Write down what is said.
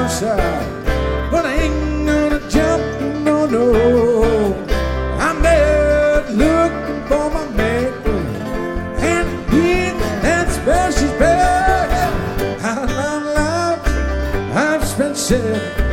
outside, but I ain't gonna jump, no, no. I'm there looking for my maker, and he that special best. Out of my life, I've spent 7